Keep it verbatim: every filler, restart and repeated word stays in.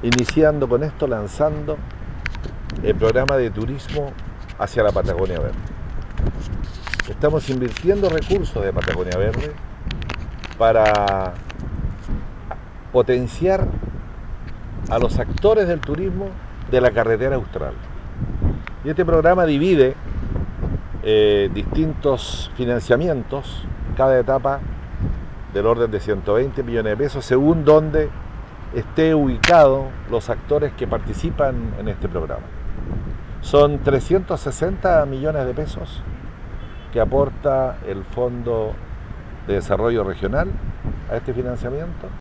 iniciando con esto, lanzando el programa de turismo hacia la Patagonia Verde. Estamos invirtiendo recursos de Patagonia Verde para potenciar a los actores del turismo de la carretera austral. Y este programa divide eh, distintos financiamientos, cada etapa del orden de ciento veinte millones de pesos, según donde esté ubicado los actores que participan en este programa. Son trescientos sesenta millones de pesos que aporta el Fondo de Desarrollo Regional a este financiamiento.